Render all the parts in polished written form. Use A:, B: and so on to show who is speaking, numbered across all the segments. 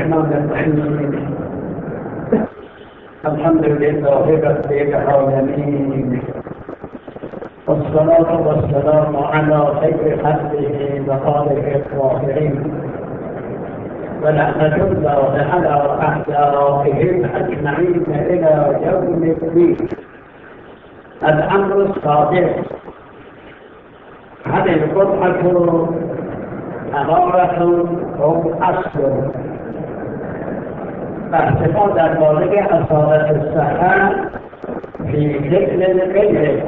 A: الرحمن الرحيم الحمد لله رب العالمين والصلاة والسلام على خير خلقه وآله الطاهرين ولعنة الله على أعدائهم أجمعين إلى يوم الدين. الأمر السادس: هذه القطعة أمارة هم أصل باعتقاد درباره اصالت السحر في ذکر غیر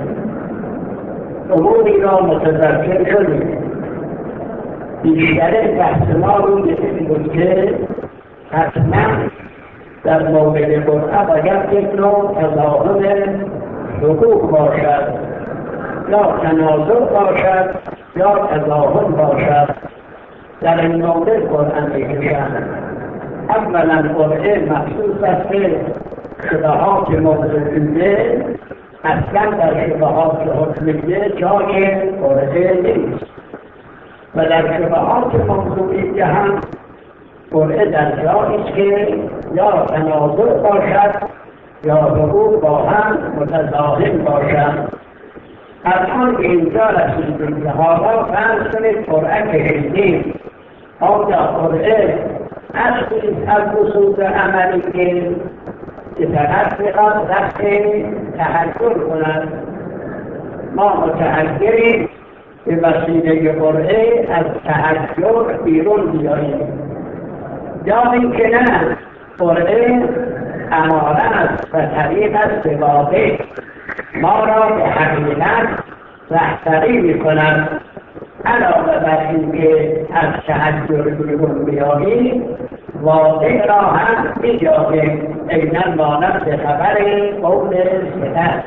A: اموری را متذکر شدیم. بیشتر بحث ما روی این بود که حتما در مورد قرآن باید یک نوع تضاهم حقوق باشد، یا تنازع باشد یا تضاهم باشد. در این مورد قرآن میکشند. اولا قرآن مخصوص است که شبهات موضوعیه اصلا در شبهات حکمیه جای قرآن نیست و در شبهات موضوعیه هم قرآن در جایی است که یا تنازع باشد یا حقوق با هم متضاهم باشد. الان اینجا رسیدیم که حالا فرض کنید قرآن کشیدیم، آیا قرآن اصلی از اصول عملی که فقط میخواد رفت تحجر کند. ما متحجریم به وسیله قرآن از تحجر بیرون بیاییم، یا اینکه نه قرآن اماره است و طریق است به واقع ما را به حقیقت رهبری میکند. علاوه بر اینکه از تحجر بیرون بیاییم واقع را هم می‌یابیم، عیناً مانند خبر قول سپس.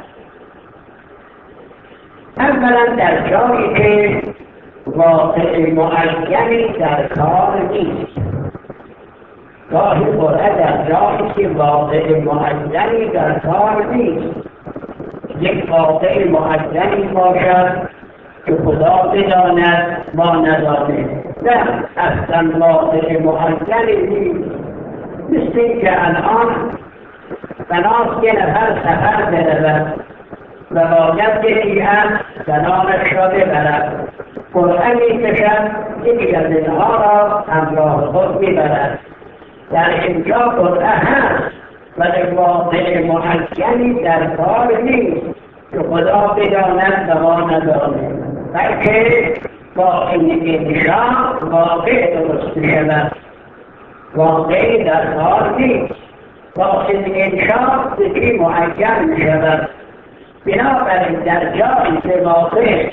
A: اولا در جایی که واقع معینی در کار نیست. گاهی قرآن در جایی که واقع معینی در کار نیست، یک واقع معینی باشد که خدا بداند ما ندانیم، نه اصلا واقع معینی نیست. مثل اینکه الان بناست یه نفر سفر برود و باید یکی از زنانش را ببرد، قرآن میکشد یکی از اینها را همراه خود میبرد. در اینجا قرآن هست ولی واقع معینی در کار نیست که خدا بداند و ما ندانیم، بلکه با این انشاء واقع درست شود. واقع در کار نیست، با این انشاء ذکری معین شود. بنابراین در جایی که واقع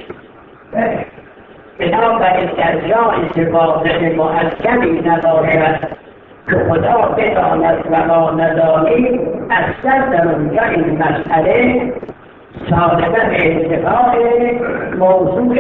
A: معینی نباشد که خدا بداند و ما ندانیم، اصلا در اونجا این مسئله صادقاً اتفاق موضوع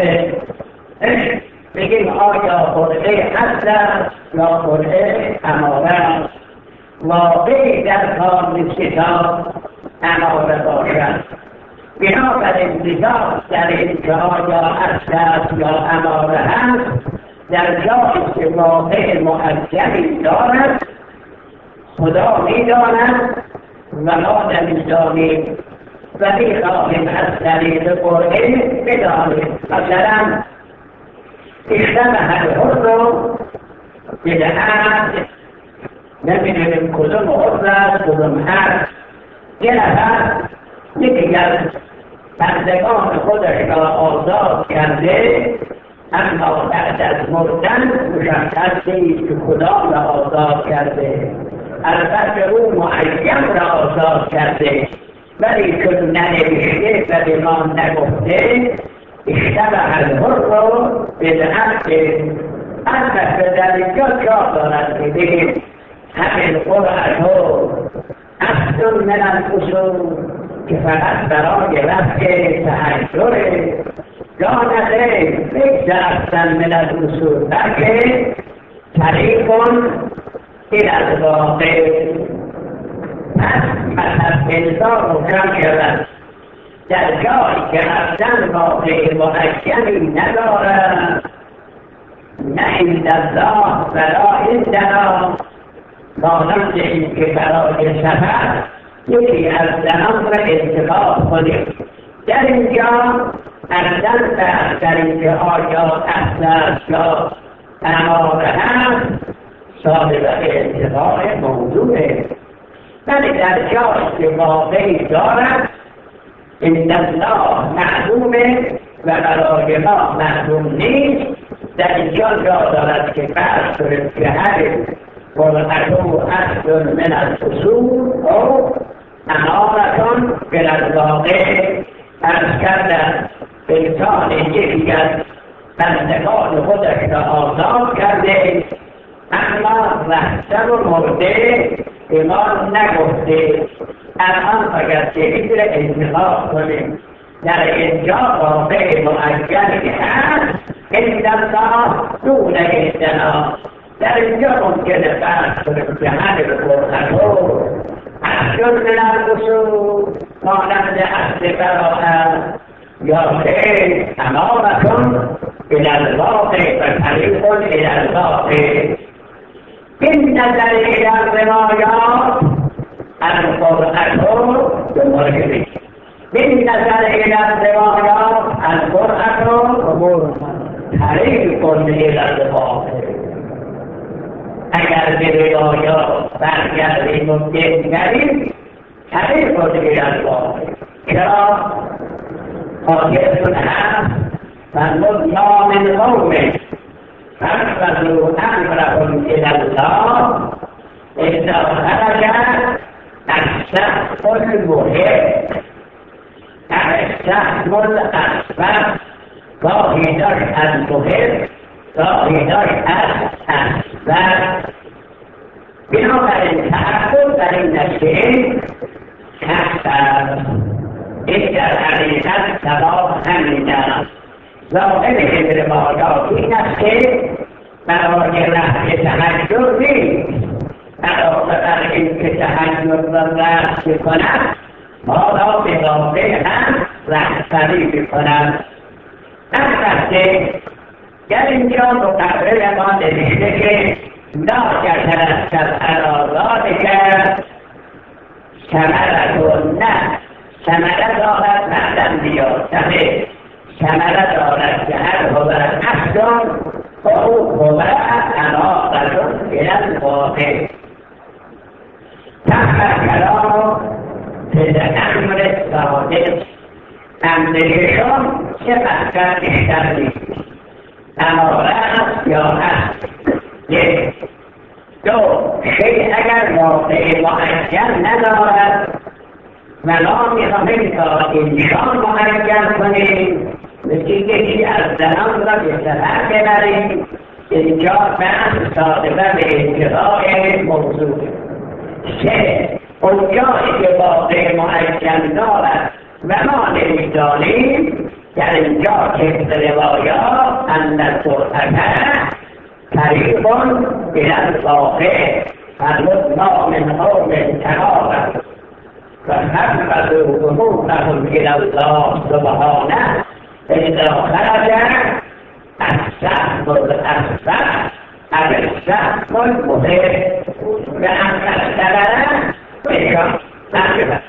A: بگیم آیا قرآن حد است یا قرآن اماره است. واقعی در کار نیست که اماره باشد. بنابراین لذا در اینکه آیا اصل است یا اماره هست، در جایی که واقع معینی دارد خدا میداند و ما نمیدانیم و میخواهیم از طریق قرآن بدانیم. مثلا اشتبه الحر بدعت، نمیدونیم کدوم حر است کدوم هست. یه نفر یکی از بندگان خودش را آزاد کرده، اما بعد از مردن مشخص نیست که کدام را آزاد کرده. البته او معین را آزاد کرده ولی چون ننوشته و به ما نگفته اشتبه الحر بدعت. البته در اینجا جا دارد که بگیم همین قرآن اصل من الاصول که فقط برای رفع تحجره، یا نخیر لیس اصلا من الاصول بلکه طریق الى الواقع. پس مطلب انسان روشن شود در جایی که اصلا واقع معینی ندارد، نه عند الله ولا عندنا، مانند این که برای سفر یکی از زنان را انتخاب کنید. در اینجا اصلا در اینجا آیا اصلا یا اماره هست صاحب انتخاب موضوعه، ولی در جایی که واقعی دارد ان الله معلومه و برای ما معلوم نیست. در اینجا جا دارد که فرض کنید که هر قرعتو اصل من الفصول او امارتون بالواقع از کردن انسان یکی از بندگان خودش را آزاد کرده، اما رفتن و مرده ایمان نگفته. الان فقط یکی را انتخاب کنیم. در اینجا واقع معجلی هست ان الله دون اجتنا. در اینجا ممکنه فرض کنیم که همه قرآنو احجر من الرسول مانند اصل براءت یا خیر امامتون الالواقع و طریق الالواقع. این نظر الى الروایات القرآن به مرگری، این نظر الى الروایات القرآن طریق الالواقع. اگر به روایات برگردیم و بنگریم طریق الالواقع. چرا؟ آیتون هست فالمدعا من قومه فاحفظوا امرهم الى الله اذا خرج السهم المهم السهم الاصفر گاهی داشت از مهم گاهی داشت از اصفر. بنابراین تأکد در این نشئه کفتر این در حقیقت سباب همین است. ظاهر این روایات این است که برای رفع تحجر نیست، علاوه بر این که تحجر را رفع کند ما را به واقع هم رهبری بکند. البته در اینجا مقرر ما نوشته که لا یترتب علی ذلک ثمرة، نه ثمره دارد معدن بیاد ثمره دارد که هر خبر اصلا او خبر امارتون الی الواقع. تحت کلام به امر صادق امرشان چقدر بیشتر نیست، اماره است یا هست. یک دو شیء اگر واقع معجل ندارد و ما میخواهیم تا انشان معجل کنیم، مثل یکی از زنان را به سفر ببریم، اینجا بحث صادقه به انتهای موضوع. سه اونجایی که واقع معجل دارد و ما نمیدانیم، در اینجا که روایات ان القرآن طریق الی الواقع فالمدعا من قوم تنابت فحفظوا امورهم الی الله سبحانه اذا خرج السهم الاصفر او السهم المهم بان السبب بشان نشد.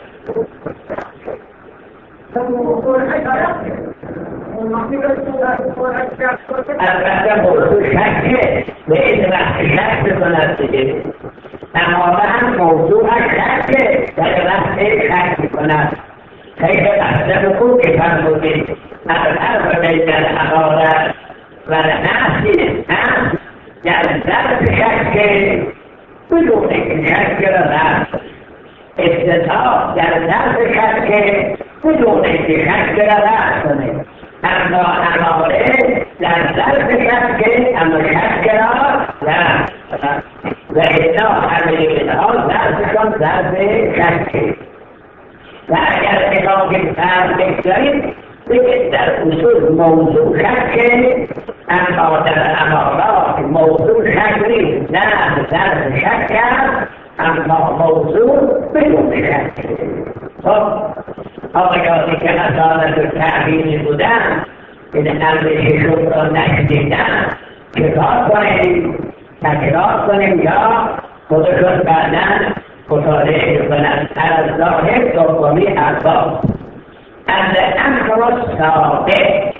A: البته موضوع شکه به این وقت شک بکند دیگه، اما هم موضوع شکه در وقت شک بکند. خیلی بحثه بکن که فرمودید الحرف بین الامارت و نفسی هم در ظرف شکه بدون که شک را رفت، استطاع در ظرف شکه بدون که شک را رفت کنه. اما اماره در ظرف شکه اما شک را رفت و اصلا همه اینها ظرفشان ظرف شکه. و اگر نگاه فرد بگذارید بگید در اصول موضوع شکه، اما در امارات موضوع شک نیست، نه ظرف شک است اما موضوع بدون شک. خب آقایانی که اصالت و تعبیری بودن این امرششون را نشدیدن چکار کنیم؟ تکرار کنیم یا خودشون بعدن مطالعه کنند از ظاهر دومی اسباب الامر السابق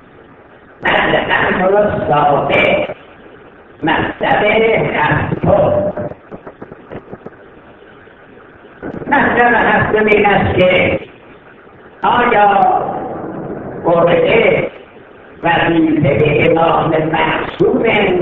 A: مکتب هفتم مکتب هفتم این است که آیا قرعه وظیفه امام معصوم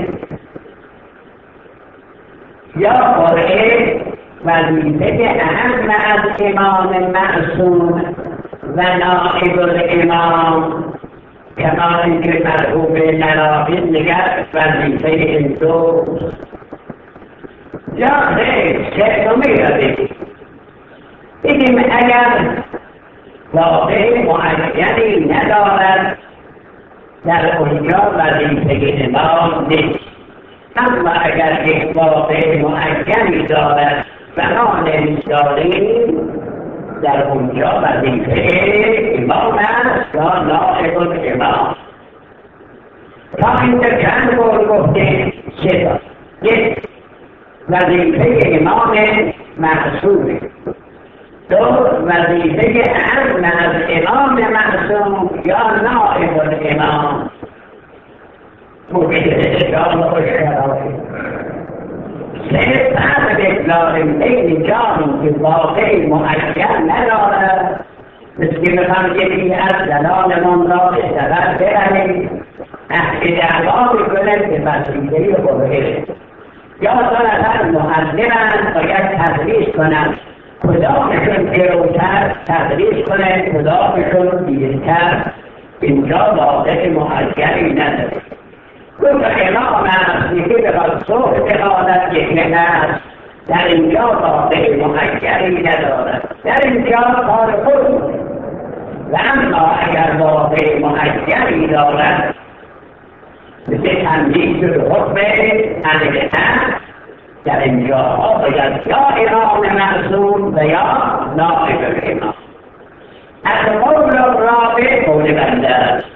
A: یا قرعه وظیفه اهم از امام معصوم و نائب الامام کما اینکه مرحوم نراقی نگر وظیفه این دوست یا خیر سومی را بگیم اگر واقع معینی ندارد در اونجا وظیفه امام نیست، اما اگر یک واقع معینی دارد و ما نمی‌داریم در اونجا وظیفه امام است یا نائب الامام. تا اینجا چند بار گفتیم سه تا. یک وظیفه امام معصوم، دو وظیفه اهم از امام معصوم یا نائب الامام. ممکنه اشکال خوش کرده سه فرق بگذاریم بین جانی که واقعی معین ندارد، مثل که میخوام یکی از دلالمان را به سبب برهیم احکی دعوا بکنه که وسیلهی قرعه یا دو نفر معلمند باید تدریس کنند، کدامشون جلوتر تدریس کنه کدامشون دیرتر. اینجا واقع معینی نداره. گفت امام است یکی بخواد صبح بخواند یکی هست، در اینجا واقع معینی ندارد، در اینجا کار خود. و اما اگر واقع معینی دارد مثل تمجید الحکم الهام، در اینجا باید یا امام معصوم و یا نائب الامام. القول الرابع قول بنده است.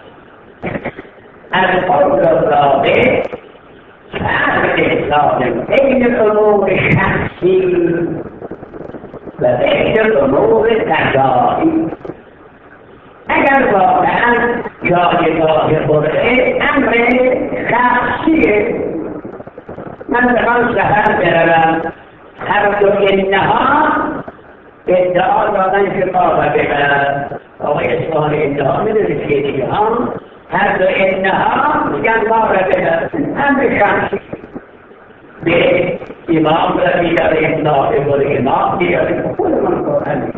A: القول الرابع فرق لازم بین الامور شخصی و بین الامور قضایی. اگر واقعا جایگاه قرعه امر شخصیه، من بخوام سفر بروم هر دو اینها ادعا دادن که بابا ببرم آقای اصفهان ادعا میدونید که دیگه هر دو اینها میگن ما را ببرم امر شخصی. به امام را بیاره نائب الامام بیاره خود من قرآن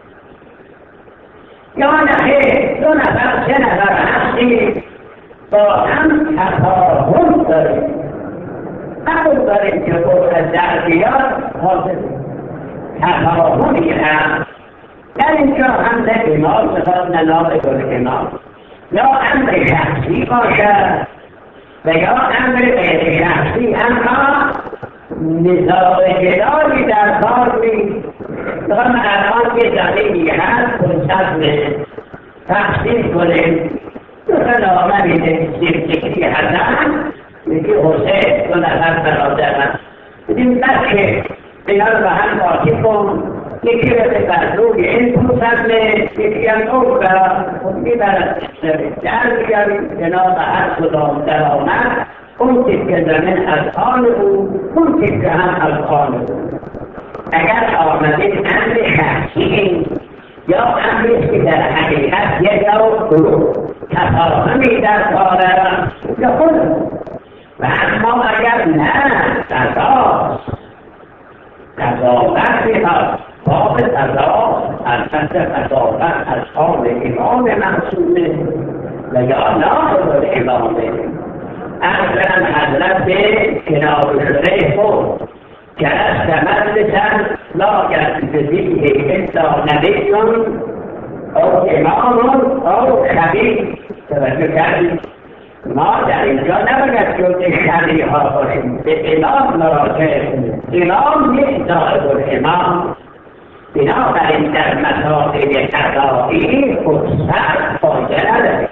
A: یا نه دو نفر سه نفر هستی با هم تفاهم داریم، قبول داریم که قرآن در بیاد حاضر تفاهمی هم در اینجا هم در امام بخواد نائب الامام یا امر شخصی باشد و یا امر غیر شخصی، اما نزاع جدالی در کار نیست. بخوام الان یه زمینی هست کنسد تقسیم کنیم، دو تا نامه سیرتکی هستن، یکی حسین دو نفر برادر هست، بدیم بچه اینا رو به هم قاطی کن، یکی رو به بردوی این کنسد یکی هم اون برد میبرد در بیاریم جناب هر کدام در آمد اون تیکه زمین از آن بود، اون تیکه هم از آن بود. اگر آمدین امر شخصی یا امری که در حقیقت یک نوع تفاهمی در کارم یا خود، و اما اگر نه قضاوت میخواد باب قضاوت البته قضاوت از حال امام معصومه و یا نائب الامامه. اصلا حضرت کنار شده خود جلست مجلسا لا يجلس فيه الا نبي او امام او خبیر. توجه کردید ما در اینجا نباید جز شرعی ها باشیم، به امام مراجعه کنیم. امام نیست نائب الامام، بنابراین در مسائل قضایی فرصت فایده نداره.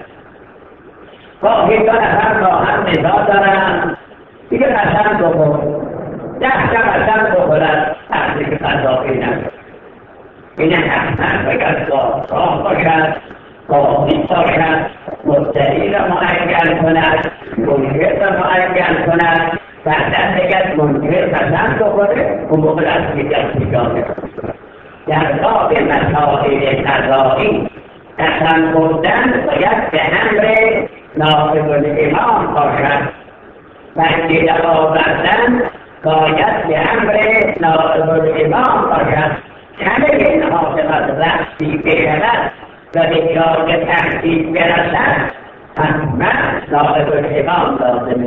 A: گاهی دو نفر با هم نزاع دارن، دیگه قسم بخور دستم اصلا بخورد وقتی که قضایی ندارد. این حتما باید راه باشد، قاضی باشد، مدعی را معین کند، منکر را معین کند، بعدا دیگر منکر قسم بخوره اون موقع از دیگر سیگانه. در باب مسائل قضایی قسم خوردن باید به امر نائب الامام باشد و گله آوردن باید به امر نائب الامام باشد. همه اینها به رفتی بشود و به جای تحقیق برسد حتما نائب الامام لازمه.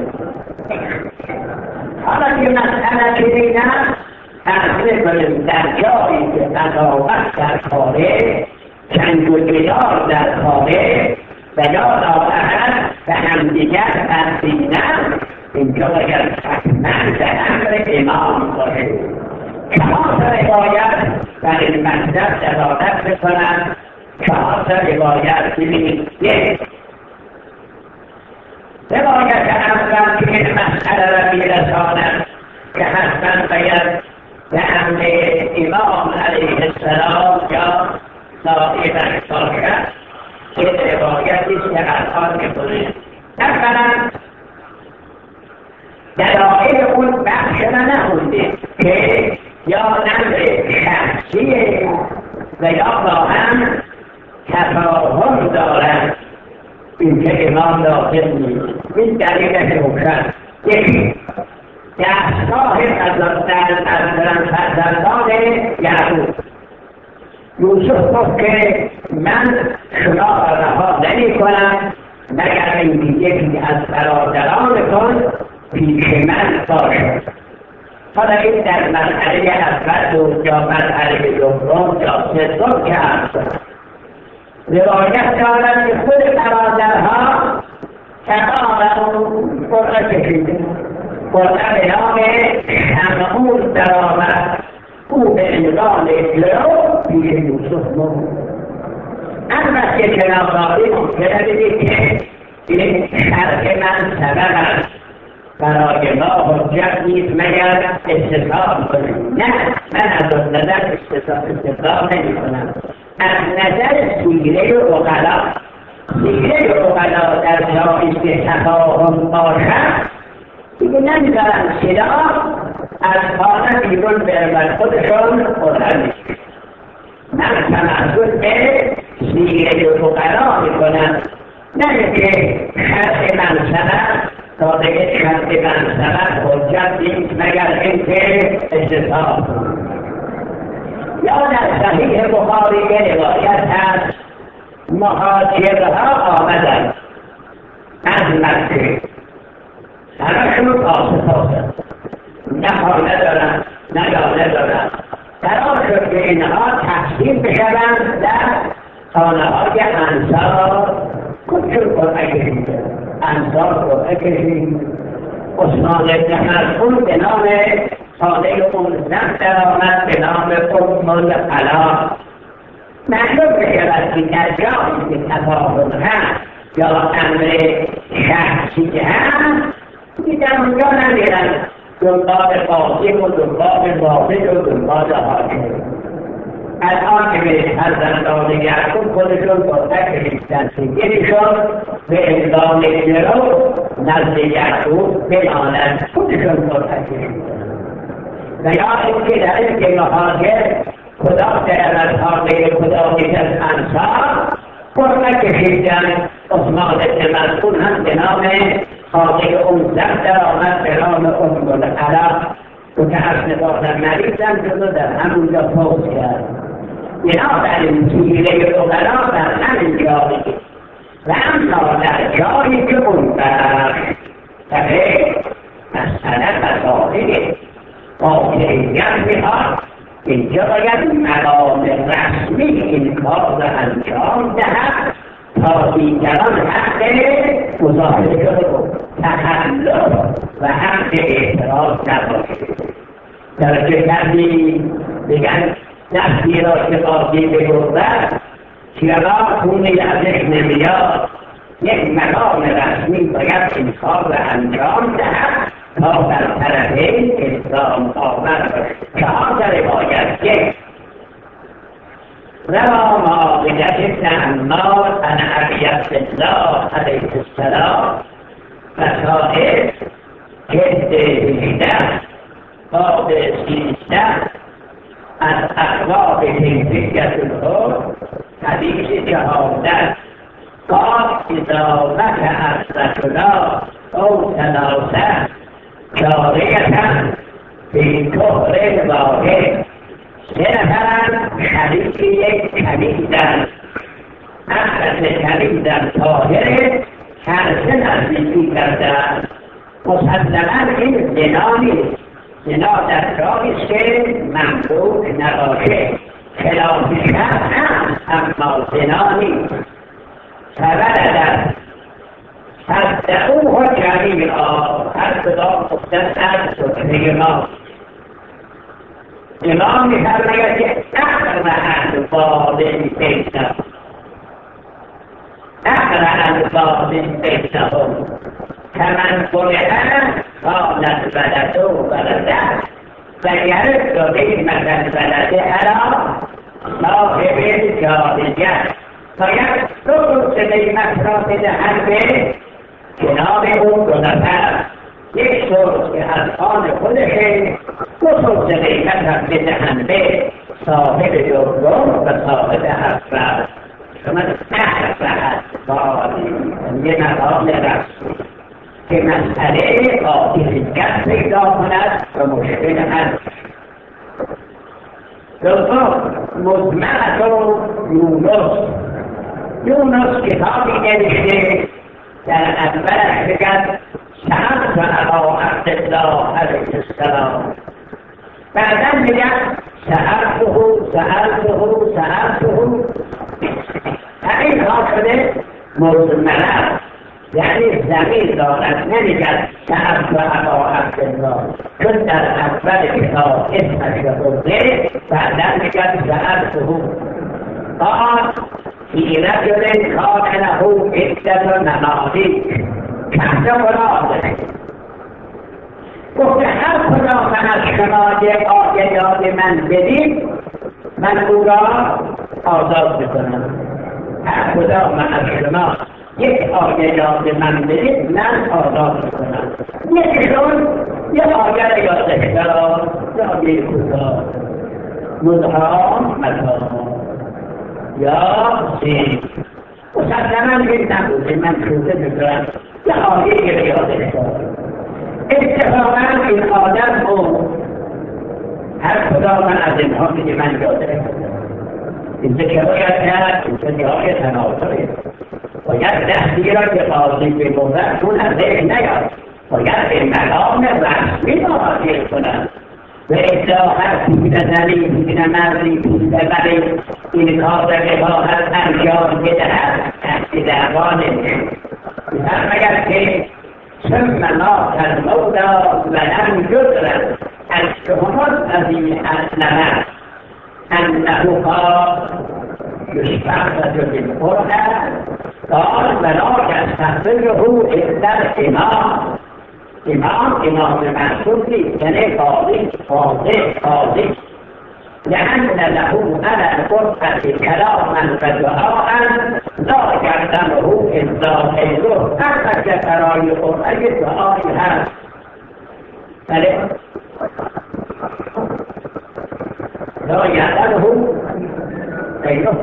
A: حالا که مسئله چنین است تحصیل کنیم در جایی که قضاوت در کاره، جنگ و جدال در کاره و یا نااحد و همدیگر ترسیدن، اینجا باید حتما به امر امام باشه. چهار روایت در این مطلب دلالت بکنند. چهار روایت ببینید. یک، روایت اول که این مسئله را میرساند که حتما باید به امر امام علیه السلام یا نائبش باشد، این روایتی است که الان می‌خونیم. اولا دلایل اون بخش را نخوندیم که یا امر شخصیه و یا با هم تفاهم دارد. اینجا امام داخل نیست. این دلیلش روشن. یکی دستگاه فرزندان یعقوب. یوسف گفت که من شما را رها نمی‌کنم مگر اینکه یکی از برادرانتان پیش من باشد. حالا این در مرحله اول بود یا مرحله دوم یا سوم که هست. روایت دارد که خود برادرها تمام قرآن کشیده. قرآن به نام شمعون در آمد. او به عنوان لو پیش یوسف مرد. البته جناب عالی ممکنه بگید که این شرط من سبب است برای ما حجت نیست مگر استثناء کنیم. نه، من از نظر استثناء نمی کنم. از نظر سیره عقلا، سیره عقلا در جایی که تفاهم باشد دیگه نمیدارم صدا از خانه بیرون برود خودشان قرآن نیست. من تمثل به سیره عقلا میکنم، نه که شرط منصبت تا دیگه شرط منصبت حجت نیست مگر اینکه استثناء کنیم. یا در صحیح بخاری به روایت هست مهاجرها آمدند از مکه، همشون پاسه نه خانه دارن نه دانه دارن. قرار شد که اینها تقسیم بشوند در خانه های انصار. کجور قرآن کشیده؟ انصار قرآن کشید. عثمان بن مسعود به نام خانه اون زن در آمد به نام ام القلا. معلوم بشود که در جایی که تفاهم هست یا امر شخصی هست در اونجا نمیرن دنبال قاسم و دنبال واحد و دنبال حاکم. الان که به فرزندان یعقوب خودشون قرآن کشیدن سیگیرشون به عنوان گرو نزد یعقوب بمانند خودشون قرآن کشیدن. و یا اینکه در این که مهاجر خدا در خانه خدا یک از انصار قرآن کشیدن. عثمان بن مسعود هم به نام خانه اون زن در آمد به نام ام القلا. متاسفانه مریضم شد در همونجا فوت کرد. بنابراین سیره عقلا در همین جایی و اما در جایی که اون بخش مسئله مسائل واقعیت میخواد، اینجا باید مقام رسمی این کار را انجام دهد تا دیگران حق مظاهره و تخلف و حق اعتراض نباشد. درجه کردی بگن نفسی را که قاضی بگرد چرا خونی ازش نمیاد. یک مقام رسمی باید این کار را انجام دهد تا در طرفین الزام آور باشه. 4 روایت. 1 روا معاقدت ابن عمار عن ابی عبدالله علیه السلام مسائل جلد 18 باب 13 از اخلاق کیفیت الحب حدیث 14 قال اذا مكث الرجل او ثلاثه جارية في كفر واحد 3 نفرن شریک یک کلیدن اخرس کلیدن طاهره هر 3 نزدیکی کردن. مسلما این زنا نیست. زنا در جایی است که ممنوع نباشه، خلاف شرع هست اما زنا نیست. فولدت صدقوه جمیعا هر کدام مختصر سخنه ما. امام می‌فرماید که اقرأ الفاظ بینهم كمن فرحان قالت ولده ولده فيرد قيمة الولد على صاحب الجارية فيكتب قيمة رافد حربه جناب او 2 نفر. 1 سوز که از آن خودشه، 2 سوز قیمت هم بدهند به صاحب دوم و صاحب اول. شما 10 ساعت یه مقام رسمی که مسئله قاطعیت پیدا کند و مشکل هست. دوم مجمعت یونس کتابی نوشته در اولش بگد سألت ابا عبدالله علیه السلام، بعدا میگن سألته همین ها شده مضمره، یعنی زمین دارد. نمیگن سألت ابا عبدالله، چون در اول کتاب اسمش برده، بعدا میگن سألته. قال فی رجل کان له عدة نماذج، چند مراد گفته هر کدام از شما یک آیه من بدید من او را آزاد میکنم. هر کدام از شما یک آیه من بدید من آزاد میکنم. یکیشون یک آیه یادش دارم یا یک کوتاه مدعام مدعام یا زید مسلما این نبوده، من شده میکنم یک آیه یادش دارم. اتفاقا این آدم او هر کدام از اینها میگه من یاده اینجا که باید کرد اینجا نیای تناسبه. باید دستی را که قاضی بگوزد چون از ذهن نیاد، باید به مقام رسمی مواجه کنند و ادعا هر پول زنی پول مردی پول بری این کار را بخواهد انجام بدهد دستی دعوا نمیشه. میفرماید که ثم مات المولى ولم يدرك التهمة الذي أسلمه أنه قال يستعبد بالقرآن قال ولا يستغفره إلا الإمام. إمام المعصوم كان قاضي لأن له على القرآن كلاما ودعاء لا يعلمه إلا غيره. أما كفراء القرآن دعاء هذا لا يعلمه غيره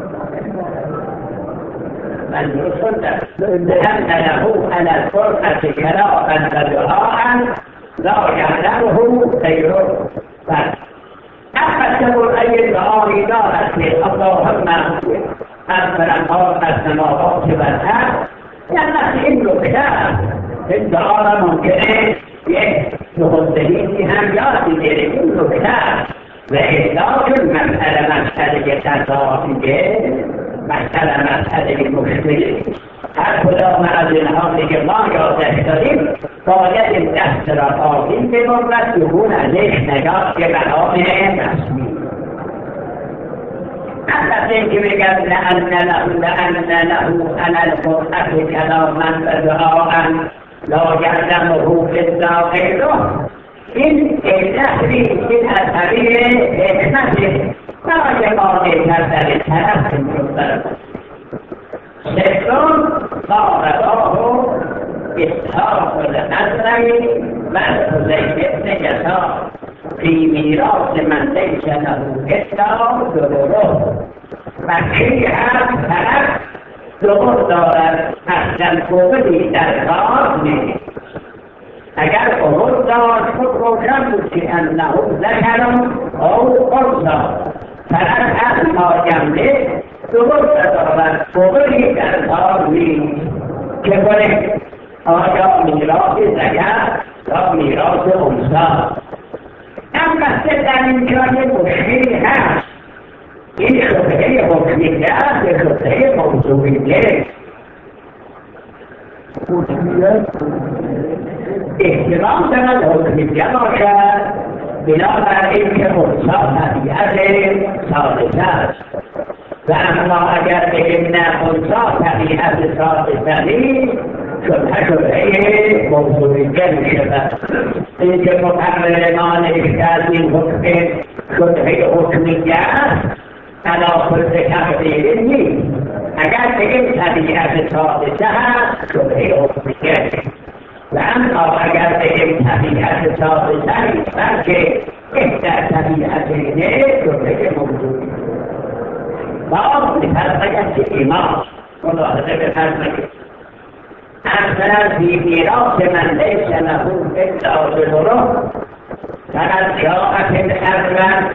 A: من يصدق لأن له على القرآن كلاما ودعاء لا يعلمه غيره. أحسب أي الدعاء دارت اللهم أغفر الله السماوات والأرض، لأن إن كتاب الدعاء ممكن يخصه هم يأتي إنه كتاب وإطلاق مسألة تضافية مسألة مشكلة. هر کدام از اینها که ما یادش داریم باید این دست را قاضی ببرد یکون ازش نگاه که مقام رسمی. از اینکه بگم لأن له على القرآن کلاما و دعاء لاگردم و روح داخل رو این علت این از طریق حکمت برای قاضی کردن طرف کنترل دارد. سوم قارباه اسحاق النصری و حذیفه بن یسار فی میراث من لیس له الا ضرره و کی هم طرف ضرر دارد اصلا فوقی در کار نیست. اگر عرض داشت خود روشن بود که انه ذکر او انثی طرف از ماجمله درست دارد فوقی در کار نیست. که کنه آیا میراث ذکر یا میراث انثی؟ البته در اینجا یه مشکلی هست. این شبهه حکمیه است یا شبهه موضوعیه؟ احتمال دارد حکمیه باشد بنابراین که انثی طبیعت ثابت است. و اما اگر بگیم نه انثی طبیعت ثابت نیست شبهه موضوعیه میشود. این که مقررمان اشتاز این حکم شبهه حکمیه است علا کل تقدیر نیست. اگر بگیم طبیعت ثابته هست شبهه حکمیه و اما اگر بگیم طبیعت ثابته نیست بلکه بهتر طبیعت نه شبهه موضوعیه. باز بفرماید که ایمان ملاحظه بفرماید اصلا فی میراث من لیس له الا ضرره فقد جاءت الأول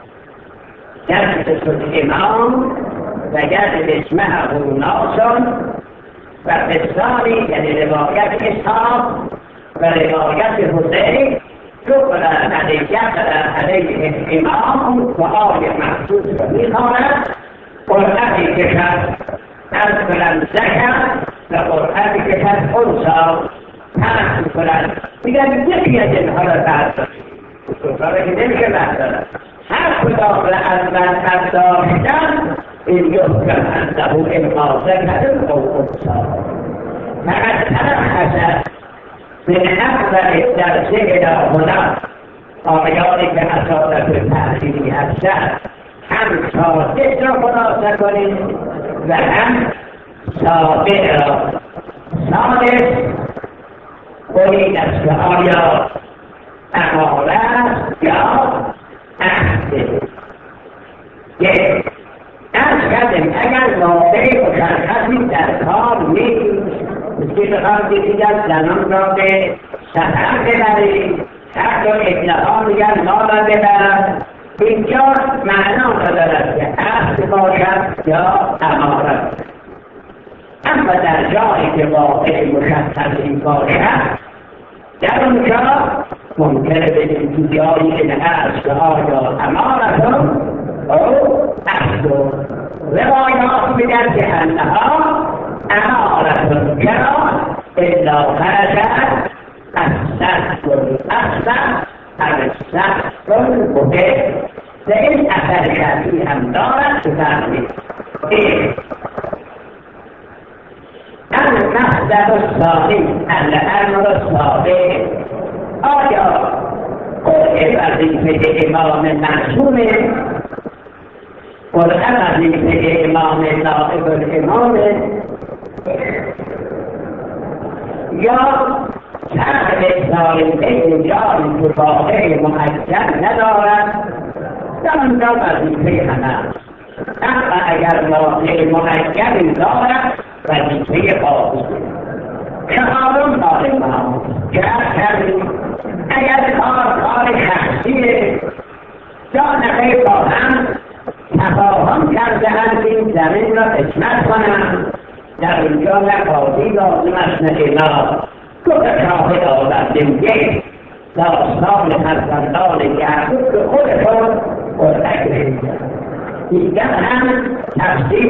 A: يحدث الإمام وجد اسمه ناس و الثاني یعنی روایت اسحاق و روایت حذیفه شغل علیه الامام و آیه مخصوص را می‌خواند. قرآنی کشد از بلند ذکر و قرآنی کشد انثی پس می‌کنند. میگن یکی از اینها را برداشت. سوفاره که نمیشه بردارد. هر کدام را از من برداشتن این یحکم انه انقاذ ذکر او انثی. فقط ترخص من اول درسه هنا آیانی که اصالت تحصیلی هستند هم صادق را خلاصه کنید و هم صادق را. صادق قولید است که آیا اماره است یا عهده. یک از کردیم اگر واقعی مشخصی در کار نیست که بخوام دیگر زنان را به سفر ببرید حتی ابنها میگن ما را ببرد اینجا معنا ندارد که عهد باشد یا امارت. اما در جایی که واقعی مشخصی باشد در اونجا ممکنه بگیم تو جایی که هست که آیا امارت او عهد روایات میگن که انها امارت چرا الا خرجت السخط الاصل السخط البده. و این اثر شرعی هم دارد که فرمید المحضر الثانی الامر الصادق. آیا قرآن وظیفه امام معصومه؟ قرآن وظیفه امام نائب الامامه؟ یا شرع ظالمه جاری که واقع معجل ندارد در آنجا وظیفه همه. اما اگر واقع معجلی دارد وظیفه قاضی. چهارم ظالمان که کردیم اگر کار شخصیه یا نخیر با هم تفاهم کرده‌اند این زمین را قسمت کنند در اینجا نه قاضی لازم است نه امام. دو تا شاهد آوردیم. یک داستان فرزندان یعقوب که خودشان قرآن کشیدند. دیگر هم تقسیم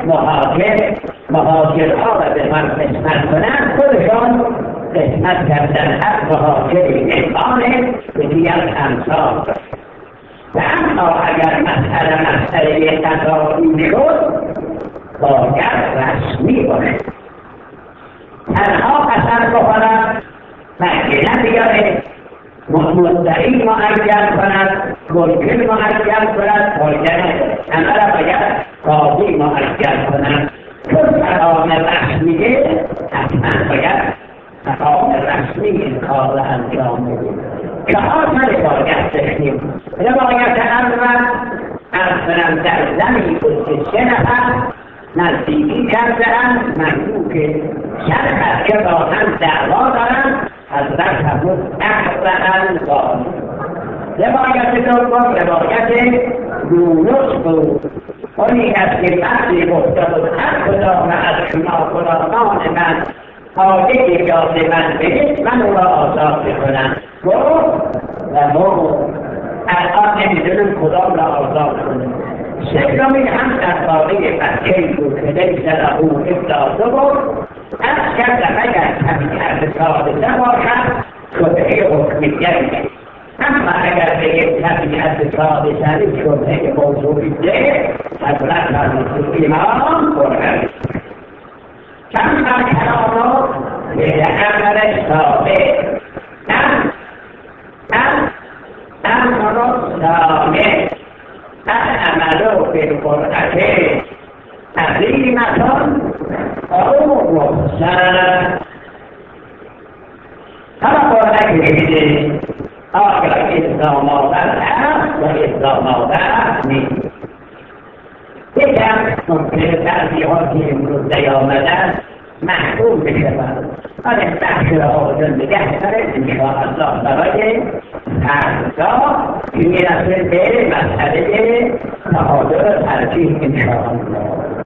A: مهاجرها را به من قسمت کنند خودشان قسمت کردن هر مهاجری امامه به دیگر امثال. و اما اگر مسئله قضایی شد باید رسمی باشد. تنها قسم بخورد مجنه بیاره مدعی معین کند ممکن معین کند ممکنه همه را باید قاضی معین کند چون مقام رسمیه حتما باید مقام رسمی این کار را انجام میدیم که آسان روایت داشتیم روایت اول اصلا در زمین بود که 3 نفر نزدیکی کرده‌اند مملوک شرق که با هم دعوا دارند حضرت فرمود اخبرن قاضی. روایت دوم روایت یونس بود آنی از که وقتی گفته بود هر کدام از شما غلامان من حاجه یاد من بهید من او را آزاد بکنم گفت و ما الان نمیدونم کدام را آزاد کنم. سومین هم درباره بچه‌ای بود که لیس له افتاده بود از کرد اگر طبیعت ثابته باشد شبهه حکمیت اما اگر به یک طبیعت ثابته شبهه موضوعیه حضرت فرمود امام قرآن چند کلامات به عمل ثابت امر ثابت العمل بالقرآن عظیمة او رخصت هر قرآن که میده آخر اسلام آور هست و اسلام آور نیست یکم ممکنه بعضی ها که امروز نیامدن محکوم بشوند آن بخش را آوردن نگه داره انشاءالله برای فردا که میرسه به مسئله تعادل ترجیح انشاءالله